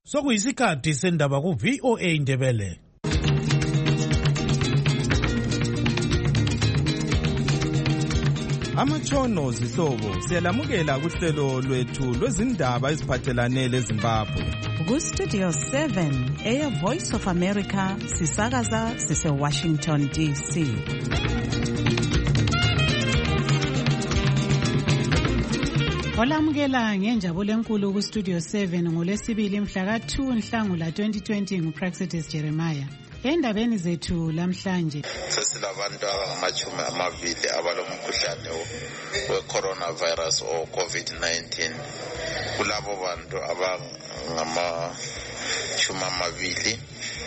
Sokuyisikhathi sendaba ku VOA Indebele. Amatshono zihlobo siyalamukela kuhlelo lwethu lwezindaba eziphathelane leZimbabwe. Ku Studio 7 Air Voice of America sisakaza sise Washington DC. Olamukela ngenjabulo enkulu ku Studio 7 ngolwesibili mhla ka2 Nhlangula 2020 nguPraxetis Jeremiah. Endabeni zethu lamhlanje sesilabantu abangamachumi amabili abalomkhuhlane we-coronavirus or COVID-19. Kulabo bantu abangamachumi amabili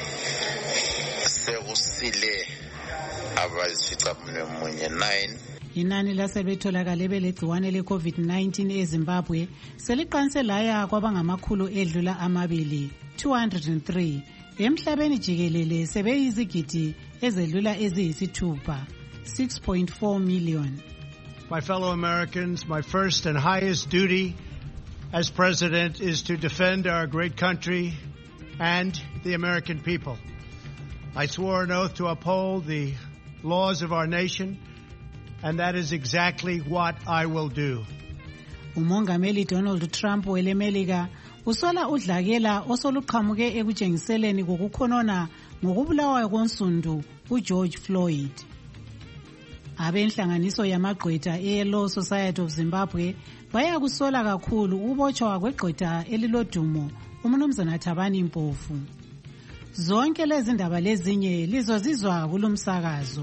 sekusile abayisificamunwemunye 9. Inani lasebetholakala belegciwane le-COVID-19 eZimbabwe seliqanse laya kwabangamakhulu edlula amabili 203. Emhlabeni jikelele sebeyizigidi ezedlula eziyisithupha 6.4 million. My fellow Americans, my first and highest duty as president is to defend our great country and the American people. I swore an oath to uphold the laws of our nation, and that is exactly what I will do. Umongameli Donald Trump welemelika usola udlakela osoluqhamuke ekutshengiseleni kokukhonona ngokubulawa konsundu uGeorge Floyd. Abenhlanganiso yamagqwetha eLaw Society of Zimbabwe bayakusola kakhulu ubotshwa kwegqwetha elilodumo uMnumzana Thabani Mpofu. Zonke lezi ndaba lezinye lizozizwa kulumsakazo.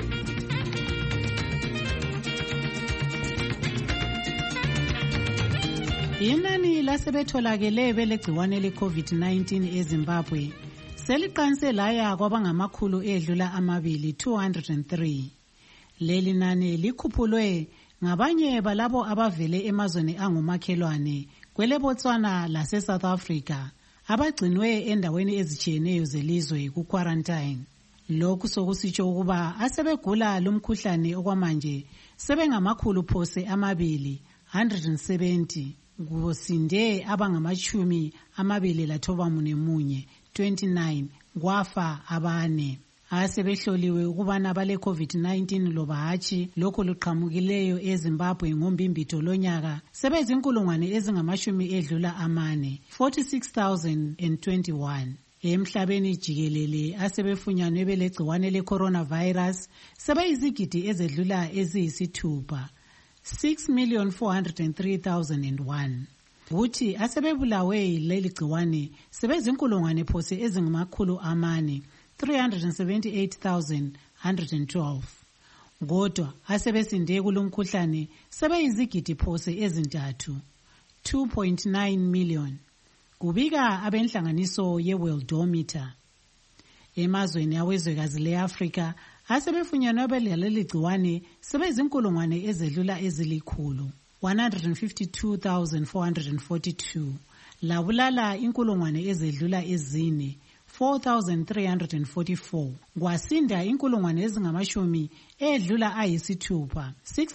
Inani lasebetholakele belegciwane le-COVID-19 eZimbabwe seliqanse laya kwabangamakhulu edlula amabili 203. Leli nani likhuphulwe ngabanye balabo abavele emazweni angumakhelwane kweleBotswana lase-South Africa abagcinwe endaweni ezitshiyeneyo zelizwe ku-quarantine. Lokhu sokusitsho ukuba asebegula lumkhuhlane okwamanje sebengamakhulu phose amabili 170. Kusinde abangamachumi amabili lathoba munemunye 29 kwafa abane. Asebehloliwe ukubana bale COVID-19 loba hatshi lokho luqhamukileyo eZimbabwe ngombimbito lonyaka sebezinkulungwane ezingamashumi edlula amane 46,021. Emhlabeni jikelele asebefunyanwe belegciwane le-coronavirus sebeyizigidi ezedlula eziyisithupha 6,403,001. Kuthi asebebulawe leli gciwane sebezinkulungwane phose ezingamakhulu amane 378,112. Kodwa asebesinde kulomkhuhlane sebeyizigidi phose ezintathu 2.9 million. Kubika abenhlanganiso ye-Worldometer. Emazweni awezwekazi le-Afrika asebefunyanwe beleli gciwane sebezinkulungwane ezedlula ezilikhulu 152,442. Labulala inkulungwane ezedlula ezine 4,344. Kwasinda inkulungwane ezingamashumi edlula ayisithupha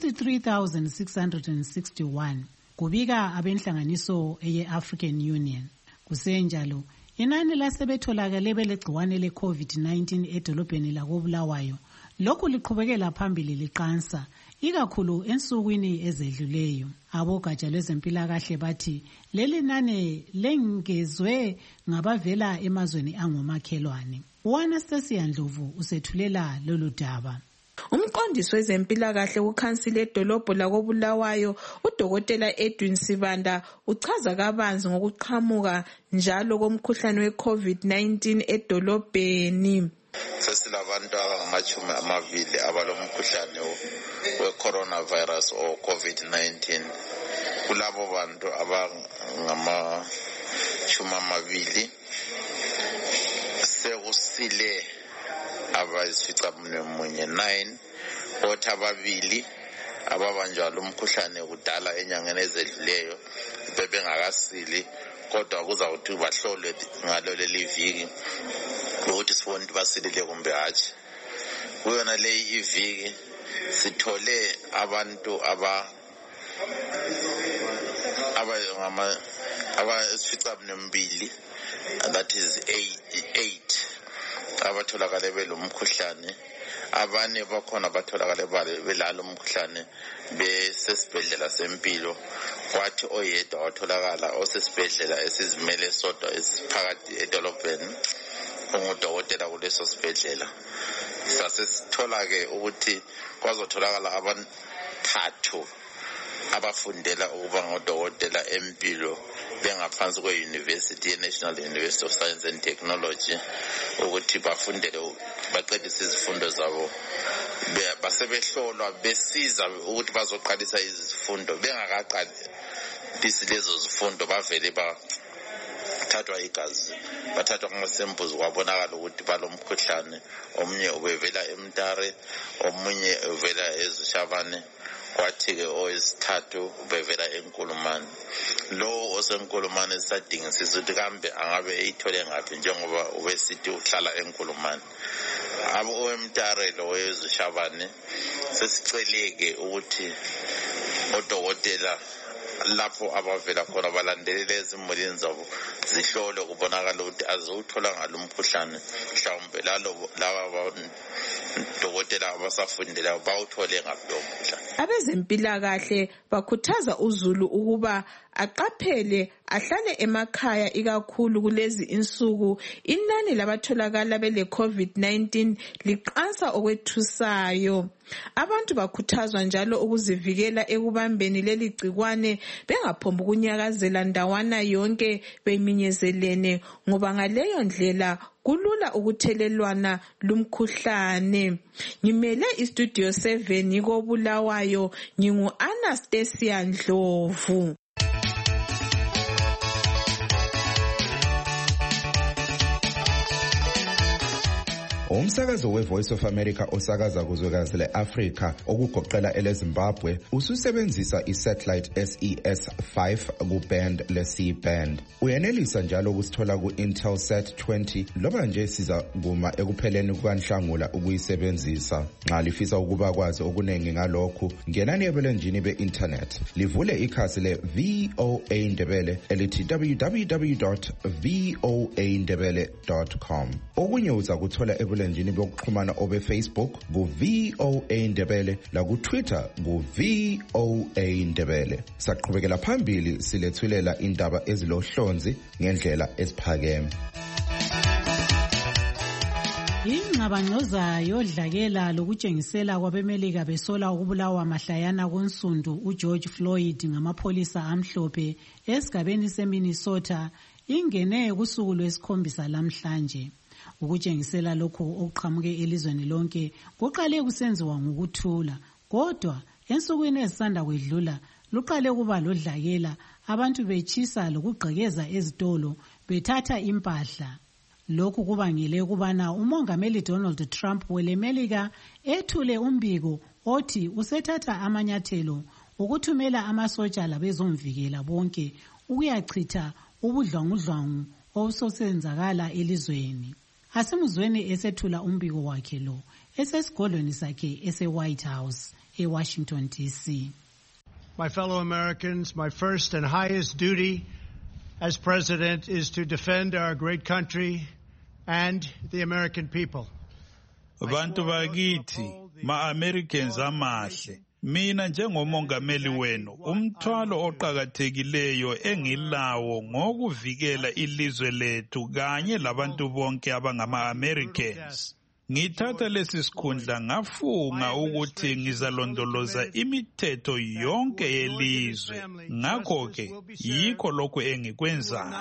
63,661. Kubika abenhlanganiso eye-African Union. Kusenjalo inani lasebetholakale belegciwane le-COVID-19 edolobheni lakoBulawayo lokhu liqhubekela phambili liqansa ikakhulu ensukwini ezedluleyo. Abogatsha lwezempilakahle bathi leli nani lengezwe ngabavela emazweni angomakhelwane. U-Anastasia Ndlovu usethulela lolu daba. Umqondisi wezempilakahle kukhansila edolobho lakoBulawayo uDokotela Edwin Sibanda uchaza kabanzi ngokuqhamuka njalo komkhuhlane we-COVID-19 edolobheni. Sesilabantu abangamachumi amabili abalomkhuhlane we-coronavirus or COVID-19. Kulabo bantu abangamachumi amabili sekusile abayisificamunwemunye 9, kodwa ababili ababanjwa lumkhuhlane kudala enyangeni ezedluleyo bebengakasili, kodwa kuzawuthi bahlolwe ngalo leli viki ukuthi sibone ukuthi basilile kumbe hatshi. Kuyona leyi iviki sithole abantu abayisishiyagalombili, that is 8 abatholakale belomkhuhlane. Abanye bakhona batholakale belalo umkhuhlane besesibhedlela sempilo, kwathi oyedwa watholakala osesibhedlela esizimele sodwa esiphakathi edolobheni ungudokotela kuleso sibhedlela. Sasesithola-ke ukuthi kwazotholakala abathathu abafundela ukuba ngodokotela empilo bengaphansi kwe-University, National University of Science and Technology, ukuthi bafundele baqedise izifundo zabo. Basebehlolwa besiza ukuthi bazoqalisa izifundo, bengakaqalisi lezo zifundo bavele bathathwa igazi, bathathwa ama-samples kwabonakala ukuthi balomkhuhlane. Omunye ubevela eMtare, omunye uvela eZishabane, kwathi-ke owesithathu ubevela eNkulumane. Lo osenkulumane sisadingisisa ukuthi kambe angabe eyithole ngaphi njengoba ubesithi uhlala eNkulumane. Owemtare lo wezishabane sesiceleke ukuthi odokotela lapho abavela khona balandelele ezimulini zabo zihlole kubonakala ukuthi aziwuthola ngalo umkhuhlane, mhlawumbe laba dokotela abasafundela bawuthole ngaphi lo mkhuhlane. Abezempilakahle bakhuthaza uzulu ukuba aqaphele ahlale emakhaya, ikakhulu kulezi insuku inani labatholakala bele COVID-19 liqansa okwethusayo. Abantu bakhuthazwa njalo ukuzivikela ekubambeni leli gcikwane, bengaphombi ukunyakazela ndawana yonke beminyezelene, ngoba ngaleyo ndlela kulula ukuthelelwana lumkhuhlane. Ngimele istudio 7 koBulawayo, ngingu Anastasia Ndlovu. Umsakazo we-Voice of America osakaza kuzwekazi le-Afrika okugoqela eleZimbabwe ususebenzisa i-satellite SES-5 ku-band le-C-band. Uyenelisa njalo ukusithola ku-Intelsat 20 loba nje siza kuma ekupheleni kukaNhlangula ukuyisebenzisa. Nxa lifisa ukuba kwazi okuningi ngalokhu, ngenani ebulenjini be-internet. Livule ikhasi le-VOA Ndebele elithi www.voandebele.com. Okunye uza kuthola ebulenjini bokuxhumana obe-Facebook ku-VOA Ndebele laku-Twitter ku-VOA Ndebele. Saqhubekela phambili silethulela indaba ezilohlonzi ngendlela esiphakeme. Ingxabangxoza yodlakela lokutshengisela kwabemelika besola ukubulawa mahlayana konsundu uGeorge Floyd ngamapholisa amhlophe esigabeni seMinnesota ingene kusuku lwesikhombisa lamhlanje. Ukutshengisela lokhu okuqhamuke elizweni lonke kuqale kusenziwa ngokuthula, kodwa ensukwini ezisanda kwedlula luqale kuba lodlakela, abantu betshisa lokugqekeza ezitolo bethatha impahla. Lokhu kubangele ukubana umongameli Donald Trump welemelika ethule umbiko othi usethatha amanyathelo ukuthumela amasotsha labezomvikela bonke ukuyachitha ubudlwangudlwangu obusosenzakala elizweni. Asimuzweni esethula umbiko wakhe lo esesigodlweni sakhe ese-White House eWashington DC. My fellow Americans, my first and highest duty as president is to defend our great country and the American people. Bantu bakithi, ma-Americans amahle. Mina njengomongameli wenu, umthwalo oqakathekileyo engilawo ngokuvikela ilizwe lethu kanye labantu bonke abangama-Americans. Ngithatha lesi sikhundla ngafunga ukuthi ngizalondoloza imithetho yonke yelizwe. Ngakho-ke, yikho lokhu engikwenzayo.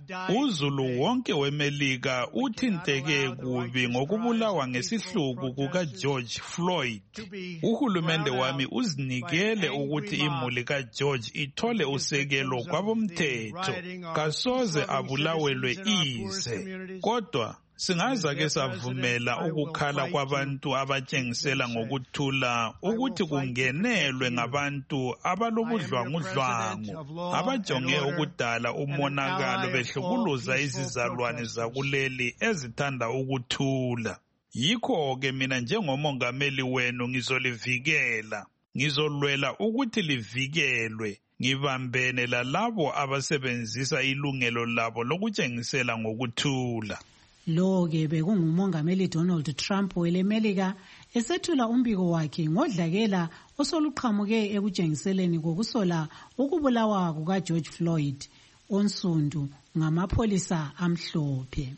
Uzulu wonke wemelika uthinteke kubi ngokubulawa ngesihluku kukaGeorge Floyd. Uhulumende wami uzinikele ukuthi imuli kaGeorge ithole usekelo kwabomthetho. Kasoze abulawelwe ize. Kodwa singaza-ke savumela ukukhala kwabantu abatshengisela ngokuthula ukuthi kungenelwe ngabantu abalobudlwangudlwangu abajonge ukudala umonakalo behlukuluza izizalwane zakuleli ezithanda ukuthula. Yikho-ke mina njengomongameli wenu ngizolivikela, ngizolwela ukuthi livikelwe, ngibambene lalabo abasebenzisa ilungelo labo lokutshengisela ngokuthula. Lo-ke bekungumongameli Donald Trump welemelika esethula umbiko wakhe ngodlakela osoluqhamuke ekutshengiseleni kokusola ukubulawa kukaGeorge Floyd onsundu ngamapholisa amhlophe.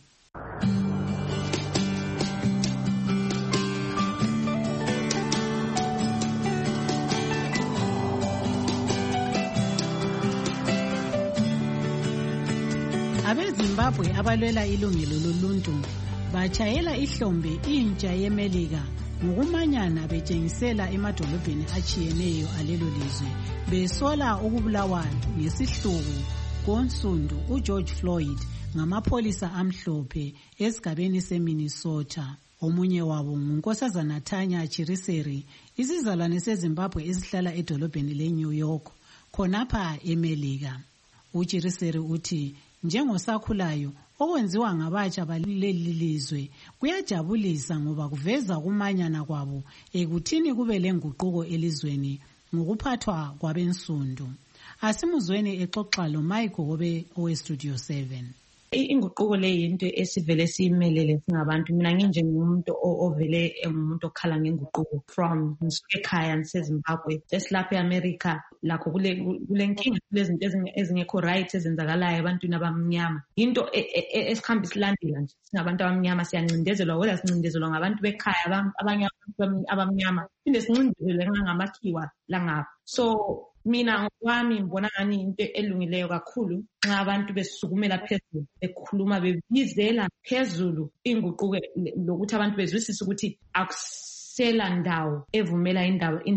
AbeZimbabwe abalwela ilungelo loluntu batshayela ihlombe intsha yemelika ngokumanyana betshengisela emadolobheni atshiyeneyo alelo lizwe besola ukubulawa ngesihluku konsundu uGeorge Floyd ngamapholisa amhlophe esigabeni seMinnesota. Omunye wabo ngunkosazana Tanya Chiriseri, isizalwane seZimbabwe esihlala edolobheni leNew York khonapha emelika. uChiriseri uthi njengosakhulayo okwenziwa ngabatsha baleli lizwe kuyajabulisa ngoba kuveza kumanyana kwabo ekuthini kube lenguquko elizweni ngokuphathwa kwabensundu. Asimuzweni exoxa lo Mike Gobe oweStudio 7. Inguquko le yinto esivele siyimelele singabantu. Mina nginjengomuntu ovele engumuntu okhala ngenguquko from ekhaya ngiseZimbabwe sesilapha eAmerica lakho kulenkinga lezinto ezingekho right ezenzakalayo ebantwini abamnyama. Into esikhamba isilandela nje singabantu abamnyama siyancindezelwa wena sincindezelwa ngabantu bekhaya abanye abamnyama phinde sincindezelwe ngamakhiwa langapha. So mina ngokwami ngibona ngani into elungileyo kakhulu nxa abantu besukumela phezulu bekhuluma bebizela phezulu inguquko lokuthi abantu bezwisise ukuthi akusela ndawo evumela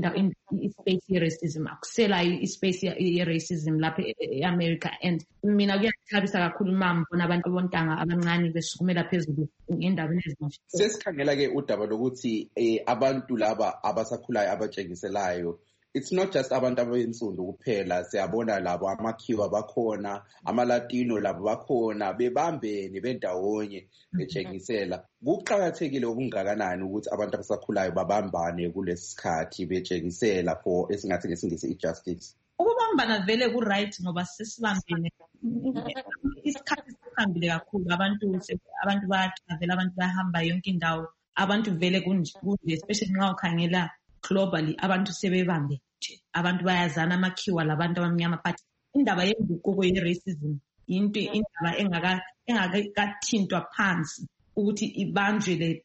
ispace ye-racism, akusela ispace ye-racism lapha e-America. And mina kuyangithabisa kakhulu uma ngibona abantu bontanga abancane besukumela phezulu ngendabeni ezinje. Sesikhangela-ke udaba lokuthi abantu laba abasakhulayo abatshengiselayo, it's not just abantu abensundu kuphela, siyabona labo amakhiwa bakhona, amalatino labo bakhona, bebambene bendawonye betshengisela. Kuqakathekile okungakanani ukuthi abantu abasakhulayo babambane kulesikhathi betshengisela for esingathi ngesingisi ijustice? Ukubambana vele ku-right ngoba sesibambene isikhathi sihambile kakhulu, abantu bayatravela, abantu bayahamba yonke indawo, abantu vele kunje especially nxa ukhangela globally abantu sebebambe nje, abantu bayazana amakhiwa labantu abamnyama. But indaba yenguquko ye-racism indaba engakathintwa phansi ukuthi ibanjwele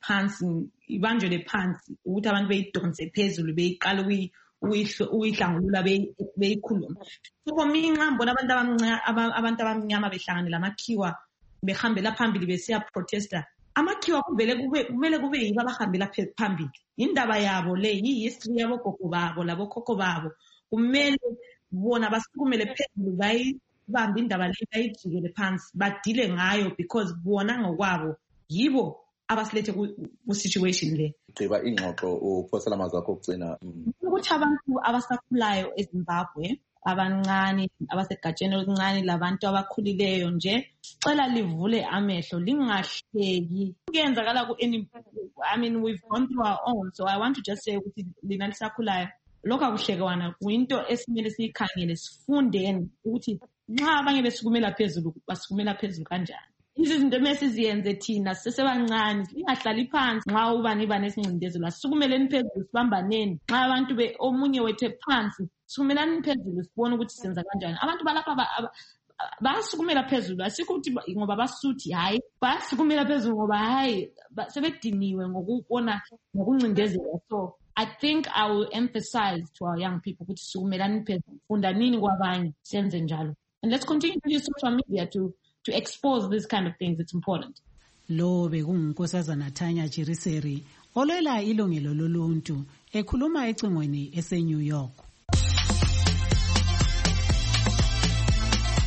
phansi ukuthi abantu beyidonse phezulu beyiqala uyihlangulula beyikhuluma. So mina ngibona abantu abamnyama behlanganela amakhiwa behambela phambili besiya protesta. Amakhiwa kumele kube yibo abahambela phambili. Indaba yabo le yi-history yabo gogo babo labo khokho babo. Kumele bona basukumele phezulu bayibambe indaba le bayijikele phansi badile ngayo because bona ngokwabo yibo abasilethe ku-situation le. Gqiba ingxoxo uphosela amazwi akho okugcina. Ukuthi abantu abasakhulayo eZimbabwe abancane abasegatsheni elincane labantu abakhulileyo nje cela livule amehlo lingahleki kuyenzakala we've gone through our own. So I want to just say ukuthi lina lisakhulayo lokho akuhlekwana kuyinto esimele siyikhangele sifundeni ukuthi nxa abanye besukumela phezulu basukumela phezulu kanjani. Izinto mesiziyenze thina sisebancane singahlali phansi nxa ubani esincindezelo asukumeleni phezulu sibambaneni nxa abantu omunye wethe phansi sukumelani phezulu sibone ukuthi senza kanjani. Abantu balapha basukumela phezulu asikho ukuthi ngoba basuthi hayi basukumela phezulu ngoba hayi sebediniwe ngokubona ngokuncindezela. So I think I will emphasize to our young people ukuthi sukumelani phezulu fundanini kwabanye senze njalo, and let's continue to use social media to expose these kind of things. It's important. Lo bekungunkosazana Tanya Chiriseri olwela ilungelo loluntu ekhuluma ecingweni eseNew York.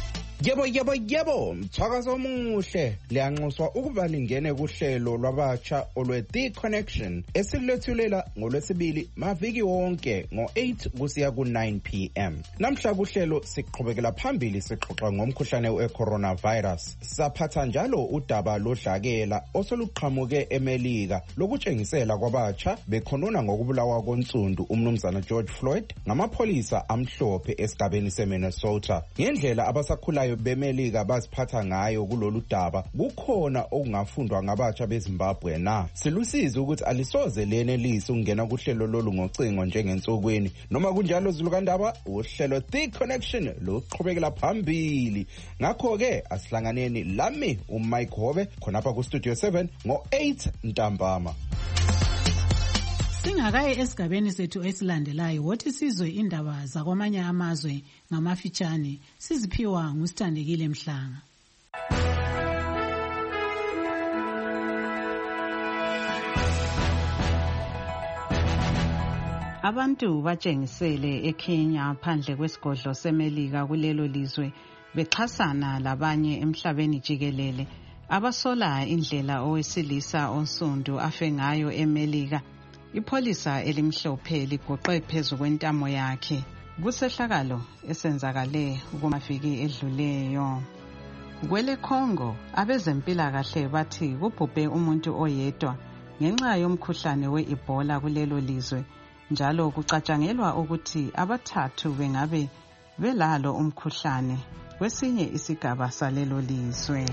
Yebo, mthakazo omuhle. Liyanxuswa ukuba lingene kuhlelo lwabatsha olwe-The Connection esilethulela ngolwesibili maviki wonke ngo-8 kusiya ku-9 p.m. Namhla kuhlelo siqhubekela phambili sixoxa ngomkhuhlane we-coronavirus. Saphatha njalo udaba lodlakela osoluqhamuke eMelika lokutshengisela kwabatsha bekhonona ngokubulawa konsundu umnumzana George Floyd ngamapholisa amhlophe esigabeni seMinnesota. Ngendlela abasakhulayo beMelika baziphatha ngayo kulolu daba kukhona okungafundwa ngabatsha beZimbabwe na. Silusizi ukuthi alisoze lenelise ukungena kuhlelo lolu ngocingo njengensukwini. Noma kunjalo Zulukandaba uhlelo The Connection luqhubekela phambili. Ngakho-ke asihlanganeni lami uMike Hobe khonapha ku-Studio 7 ngo-8 ntambama. Singakaye esigabeni sethu esilandelayo wothi sizwe indaba zakwamanye amazwe ngamafitshane siziphiwa nguSithandekile Mhlanga. Abantu batshengisele eKenya phandle kwesigodlo seMelika kulelo lizwe bexhasana labanye emhlabeni jikelele abasola indlela owesilisa onsundu afe ngayo eMelika. Ipholisa elimhlophe ligoqe phezu kwentamo yakhe. Kusehlakalo esenzakale kumaviki edluleyo. Kwele Congo abezempilakahle bathi kubhubhe umuntu oyedwa ngenxa yomkhuhlane we-Ebola kulelo lizwe, njalo kucatshangelwa ukuthi abathathu bengabe belalo umkhuhlane kwesinye isigaba salelo lizwe.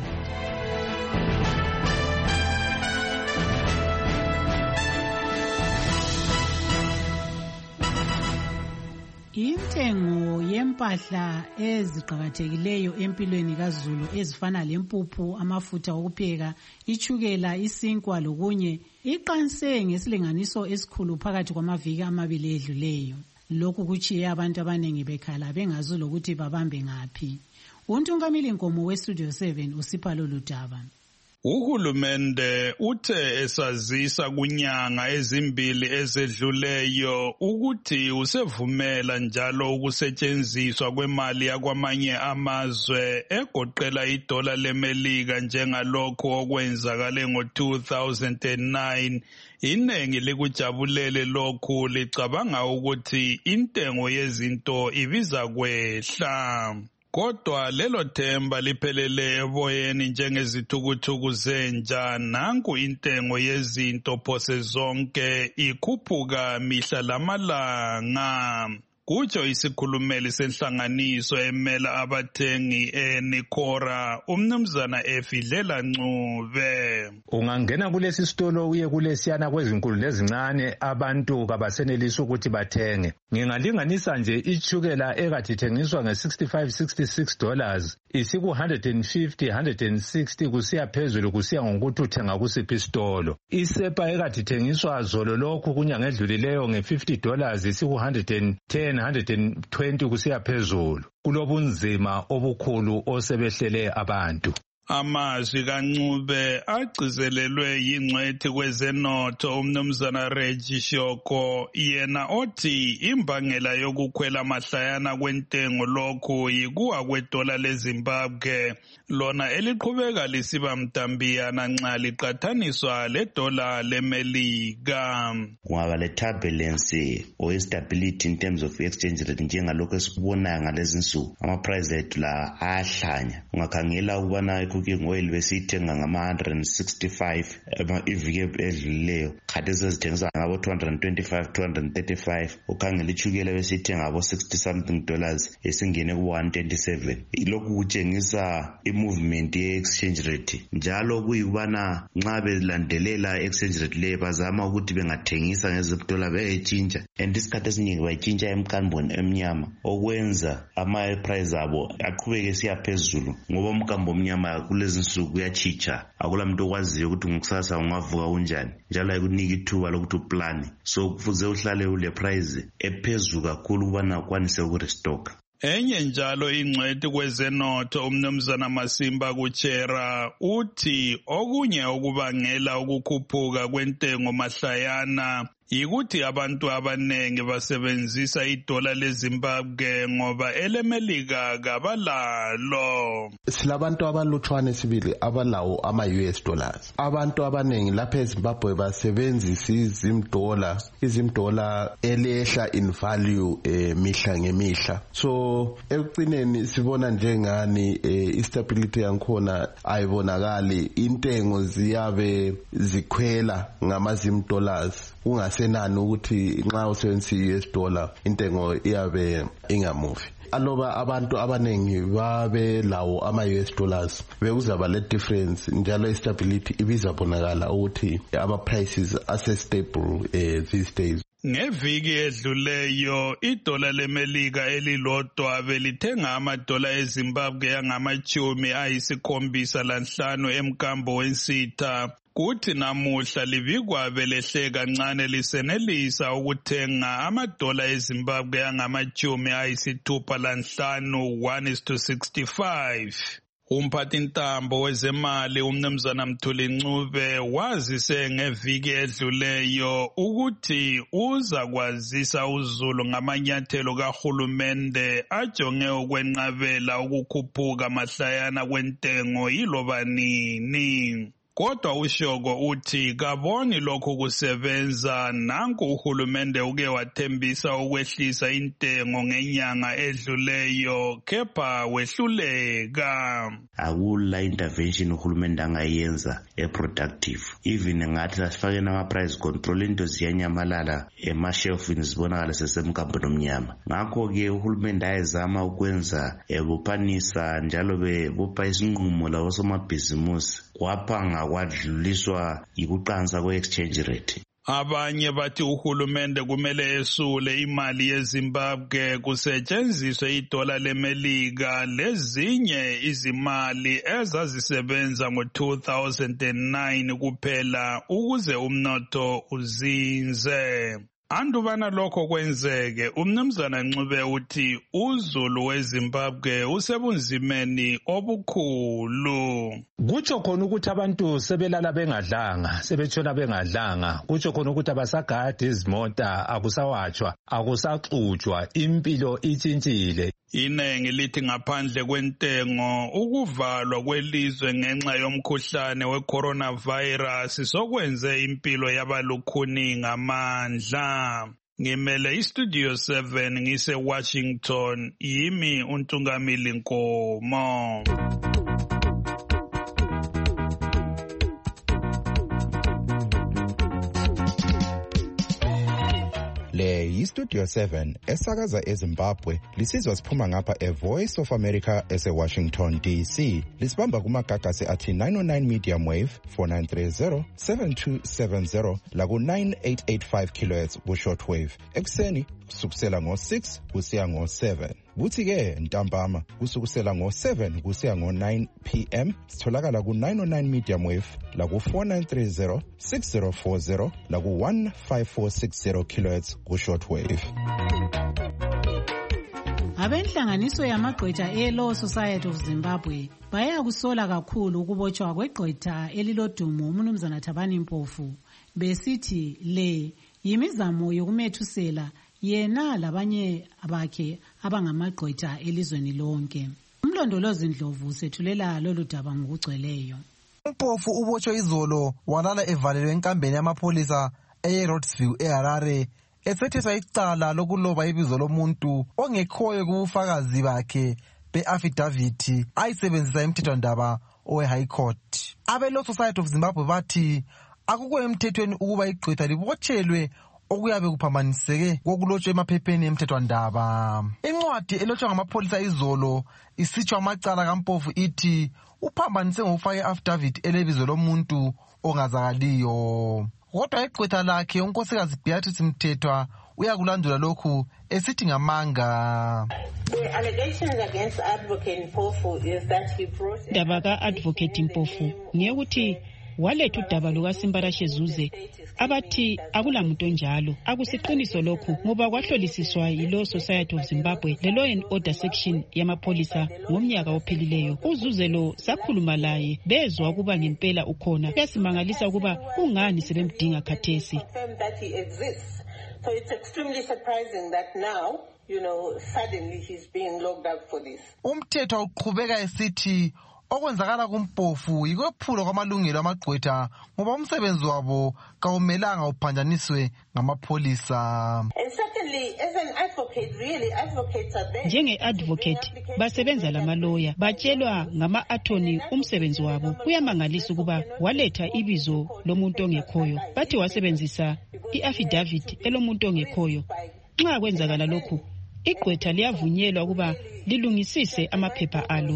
Intengo yempahla eziqhakathekileyo empilweni kaZulu ezifana lempuphu, amafutha okupheka, ichukela, isinkwa lokunye iqanse ngesilinganiso esikhulu phakathi kwamaviki amabili edluleyo. Lokhu kuchiye abantu abanengi bekhala bengazi lokuthi babambe ngaphi. Untungamili Nkomo weStudio 7 usipha lolu daba. Uhulumende uthe esazisa kunyanga ezimbili ezedluleyo ukuthi usevumela njalo ukusetshenziswa kwemali yakwamanye amazwe egoqela idola leMelika njengalokho okwenzakale ngo-2009. Inengi likujabulele lokhu licabanga ukuthi intengo yezinto ibiza kwehla. Kodwa lelo themba liphelele eboyeni njengezithukuthuku zenja. Nanku intengo yezinto phose zonke ikhuphuka mihla lamalanga. Kutsho isikhulumeli senhlanganiso emela abathengi eNikora umnumzana Efidlela Ncube. Ungangena kulesi sitolo uye kulesiyana kwezinkulu lezincane abantu kabasenelisa ukuthi bathenge. Ngingalinganisa nje ichukela ekade ithengiswa $65-66 isiku $150-160 kusiya phezulu kusiya ngokuthi uthenga kusiphi isitolo. Isepa ekade ithengiswa zolo lokhu kunyanga edlulileyo nge$50 isiku $110-120 kusiya phezulu. Kulobunzima obukhulu osebehlele abantu. Amazwi kaNcube agcizelelwe yingcwethi kwezenotho umnumzana Reggie Shoko, yena othi imbangela yokukhwela mahlayana kwentengo lokhu yikuwa kwedola leZimbabwe lona eliqhubeka lisiba mdambiyana nxa liqathaniswa ledola leMelika. Kungaba le turbulence or instability in terms of exchange rate njengalokho esikubonayo ngalezi nsuku. Ama-price ethu la ayahlanya. Ungakhangela ukubana cooking oil besiyithenga ngama-165 iviki edlulileyo, khathesi sezithengiswa ngabo-225-235. Ukhangela ichukela besiyithenga ngabo-$60 something esingene ku-127. Lokhu kutshengisa i-movement ye-exchange rate. Njalo kuyikubana nxa belandelela exchange rate leyo bazama ukuthi bengathengisa ngezidola beyayitshintsha, and isikhathi esiningi bayitshintsha emkambweni emnyama, okwenza ama-price abo aqhubeke siya phezulu ngoba umkambo omnyama kulezi nsuku uyachitsha. Akula muntu okwaziyo ukuthi ngokusasa ungavuka kunjani, njalo ayikunika ithuba lokuthi uplane. So kufuze uhlale ule price ephezulu kakhulu ukubana ukwanise ukurestock. Enye njalo ingcwethi kwezenotho umnumzana Masimba Kuchera uthi okunye okubangela ukukhuphuka kwentengo mahlayana yikuthi abantu abanengi basebenzisa idola leZimbabwe ngoba elemelika kabalalo. Silabantu abalutshwane sibili abalawo ama-US dollars. Abantu abanengi lapha eZimbabwe basebenzisa izimdola elehla in value mihla ngemihla. So ekucineni sibona njengani istability yankhona ayibonakali, intengo ziyabe zikhwela ngama-dollars. Ungasenani ukuthi nxa usebenzisa i-US dollar intengo iyabe ingamuvi. Aloba abantu abanengi babe lawo ama-US dollars bekuzaba le difference njalo istability ibizabonakala ukuthi ama-prices ase-stable these days. Ngeviki edluleyo idola lemelika elilodwa belithenga amadola eZimbabwe angama-75 emkambo wensitha. Kuthi namuhla libikwa belehle kancane lisenelisa ukuthenga amadola eZimbabwe angama-65 1:65. Umphathintambo wezemali umnumzana Mthuli Ncube wazise ngeviki edluleyo ukuthi uzakwazisa uzulu ngamanyathelo kahulumende ajonge ukwenqabela ukukhuphuka mahlayana kwentengo yiloba nini. Kodwa uShoko uthi kaboni lokhu kusebenza. Nanku uhulumende uke wathembisa ukwehlisa intengo ngenyanga edluleyo kepha wehluleka. Akula intervention uhulumende angayenza productive. Even ngathi asifake nama price control into ziyanyamalala emashelfini zibonakala sesemkambo nomnyama. Ngakho ke uhulumende ayezama ukwenza buphanisa njalo bupha isinqumo labo somabhizimusi kwaphanga kwadluliswa ikuqansa kwe-exchange rate. Abanye bathi uhulumende kumele esule imali yeZimbabwe kusetshenziswe idola lemelika lezinye izimali ezazisebenza ngo-2009 kuphela ukuze umnotho uzinze. Andubana lokho kwenzeke umnumzana Ncube uthi uzulu weZimbabwe usebunzimeni obukhulu. Kutsho khona ukuthi abantu sebelala bengadlanga, sebetshona bengadlanga. Kutsho khona ukuthi abasagadi izimota, akusawatshwa, akusaxutshwa, impilo itshintshile. Inengi lithi ngaphandle kwentengo ukuvalwa kwelizwe ngenxa yomkhuhlane we-coronavirus sokwenze impilo yabalukhuni ngamandla. Ngimele iStudio 7 ngise Washington, yimi uNtungamili Nkomo. Le yiStudio 7 esakaza eZimbabwe lisizwa siphuma ngapha eVoice of America ese-Washington DC. Lisibamba kumagagasi athi 909 medium wave 4930 7270 laku 9885 kHz ku-short wave. Ekuseni kusukusela ngo-6 kusiya ngo-7. Kuthi-ke ntambama kusukusela ngo-7 kusiya ngo-9 p.m. sitholakala ku-909 medium wave laku-4930 6040 laku-15460 kHz ku-short wave. Abenhlanganiso yamagqwetha e-Law Society of Zimbabwe bayakusola kakhulu ukubotshwa kwegqwetha elilodumo umnumzana Thabani Mpofu besithi le yimizamo yokumethusela yena labanye bakhe abangamagqwetha elizweni lonke. Umlondolozi Ndlovu sethulela lolu daba ngokugcweleyo. Mpofu ubotshwe izolo walala evalelwe enkambeni yamapholisa eRhodsville eHarare esetheswa icala lokuloba ibizo lomuntu ongekhoyo kubufakazi bakhe be-affidavit ayisebenzisa emthethwandaba owe-High Court. Abe-Law Society of Zimbabwe bathi akukho emthethweni ukuba igqwetha libotshelwe okuyabe kuphambaniseke kokulotshwe emaphepheni emthethwandaba. Incwadi elotshwa ngamapholisa izolo isitsho amacala kaMpofu ithi uphambanise ngokufaka i-affidavit elebizo lomuntu ongazakaliyo. Kodwa igqwetha lakhe unkosikazi Beatrice Mthethwa uyakulandula lokhu esithi ngamanga. Indaba ka-Advocate Mpofu ngekuthi waletha udaba lukaSimbarashe Zuze abathi akulamuntu onjalo. Akusiqiniso lokhu ngoba kwahlolisiswa yilo Society of Zimbabwe le Law and Order Section yamapholisa ngomnyaka ophelileyo. uZuze lo sakhuluma laye bezwa ukuba ngempela ukhona. Kuyasimangalisa ukuba kungani sebemdinga khathesi. So it's extremely surprising that now, suddenly he's being locked up for this. Umthetho uqhubeka esithi okwenzakala kumpofu yikwephula kwamalungelo amagqwetha ngoba umsebenzi wabo kawumelanga uphanjaniswe ngamapholisa. And secondly, as an advocate, really advocates are there. Njenge-advocate basebenza lamaloya batshelwa ngama-attorney umsebenzi wabo. Kuyamangalisa ukuba waletha ibizo lomuntu ongekhoyo. Bathi wasebenzisa i-affidavit elomuntu ongekhoyo. Nxa kwenzakala lokhu, igqwetha liyavunyelwa ukuba lilungisise amaphepha alo.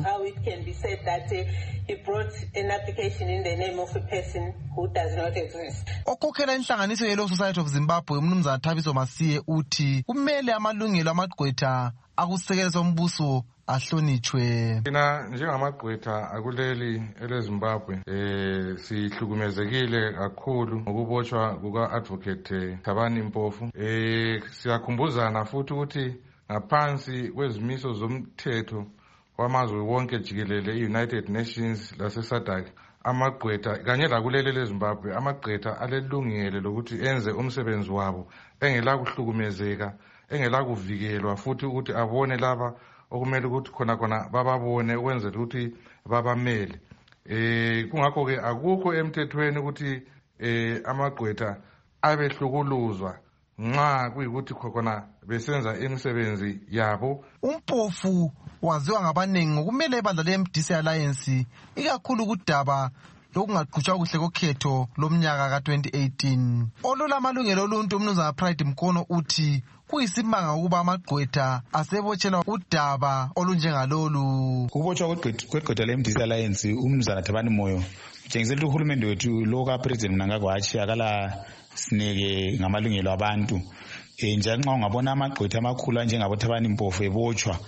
Okhokhela inhlanganiso ye-Law Society of Zimbabwe umnumzana Thabiso Masiye uthi kumele amalungelo amagqwetha akusekela sombuso ahlonitshwe. Thina njengamagqwetha akuleli eleZimbabwe sihlukumezekile kakhulu ngokubotshwa kuka-advocate Thabani Mpofu. Siyakhumbuzana futhi ukuthi ngaphansi kwezimiso zomthetho wamazwe wonke jikelele i-United Nations lase-SADC amagqwetha kanye lakuleli leZimbabwe amagqwetha alelungelo lokuthi enze umsebenzi wabo engela kuhlukumezeka engela kuvikelwa futhi ukuthi abone laba okumele ukuthi khona bababone ukwenzela ukuthi babamele. Kungakho ke akukho emthethweni ukuthi amagqwetha abehlukuluzwa nxa kuyikuthi khona besenza imisebenzi yabo. Umpofu waziwa ngabaningi ngokumele ibandla le-MDC Alliance ikakhulu kudaba lokungaqhutshwa kuhle kokhetho lomnyaka ka-2018. Olula amalungelo oluntu umnumzana Pride Mkono uthi kuyisimanga ukuba amagqwetha asebotshelwa udaba olunjengalolu. Ukubotshwa kwegqwetha le-MDC Alliance umnumzana Thabani Moyo kutshengisela ukuthi uhulumende wethu lo ka-President Mnangagwa akala sineke ngamalungelo abantu. Njalo nxa ungabona amagqwetha amakhulu njengabo Thabani Mpofu ebotshwa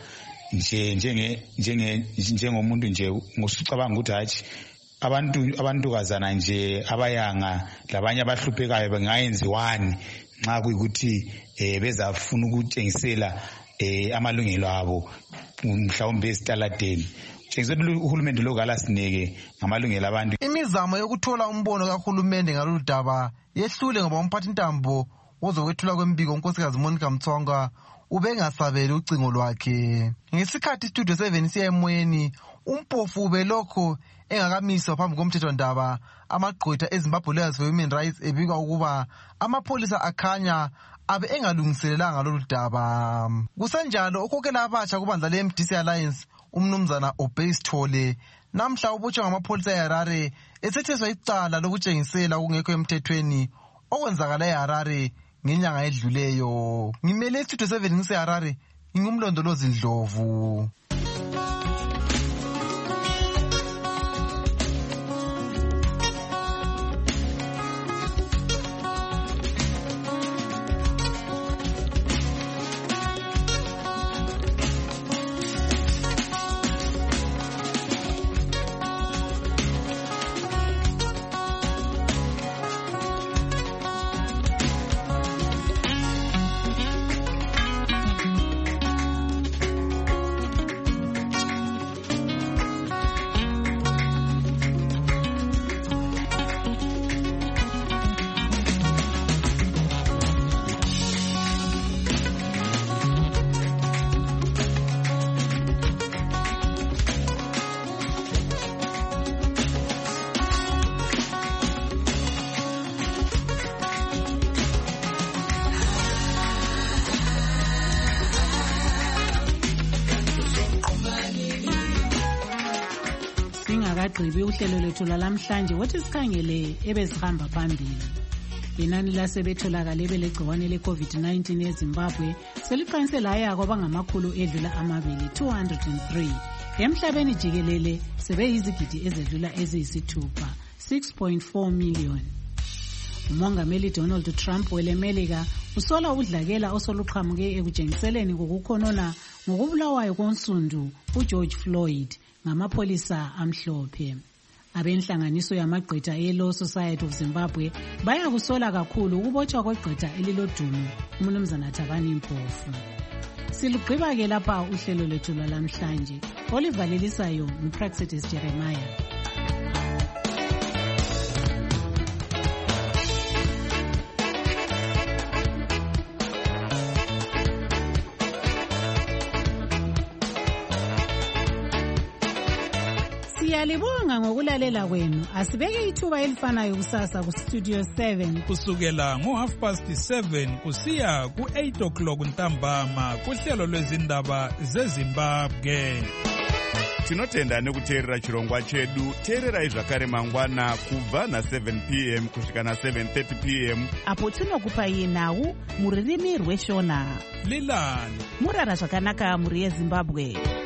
njengomuntu nje ngusicabanga ukuthi hathi abantukazana nje abayanga labanye abahluphekayo bengayenziwani nxa kuyikuthi bezafuna ukutshengisela amalungelo abo mhlawumbe esitaladeni. Njengoba uhulumende lokala sineke ngamalungelo abantu. Imizamo yokuthola umbono kahulumende ngalolu daba yehlule ngoba umphathintambo ozokwethula kwembiko unkosikazi Monica Mtsonga ubengasabeli ucingo lwakhe. Ngesikhathi Studio 7 siya emoyeni umpofu ubelokho engakamiswa phambi komthetho ndaba amagqwetha eZimbabwe Lawyers for Human Rights ebika ukuba amapholisa akhanya abe engalungiselelanga lolu daba. Kusenjalo ukhokhela abatsha kubandla le-MDC Alliance umnumzana Obey Sithole namhla ubotshwa ngamapholisa eHarare esetheswa icala lokutshengisela okungekho emthethweni okwenzakala eHarare ngenyanga edluleyo. Ngimele Studio 7 ngiseHarare ngingumlondolozi Ndlovu. Singakagqibi uhlelo lethu lalamhlanje wothi sikhangele ebezihamba phambili. Inani lasebetholakala belegciwane le-COVID-19 eZimbabwe seliqanise laya kwabangamakhulu edlula 203. Emhlabeni jikelele sebeyizigidi ezedlula eziyisithupha 6.4 million. Umongameli Donald Trump welemelika usola udlakela osoluqhamuke ekutshengiseleni kokukhonona ngokubulawayo konsundu uGeorge Floyd ngamapholisa amhlophe. Abenhlanganiso yamagqwetha e-Law Society of Zimbabwe bayakusola kakhulu ukubotshwa kwegqwetha elilodumo uMnumzana Thabani Mpofu. Silugqiba-ke lapha uhlelo lwethu lwalamhlanje. Olivalelisayo nguPraxidis Jeremiah. Siyalibonga ngokulalela kwenu. Asibeke ithuba elifanayo kusasa kuStudio 7 kusukela ngo7:30 kusiya ku8 o'clock ntambama kuhlelo lwezindaba zeZimbabwe. Tinotenda nekuteerera chirongwa chedu. Teererai zvakare mangwana kubva na7 p.m. kusvika na7:30 p.m. apo tinokupai nhau muririmi rweshona. Lilani murara zvakanaka muri yeZimbabwe.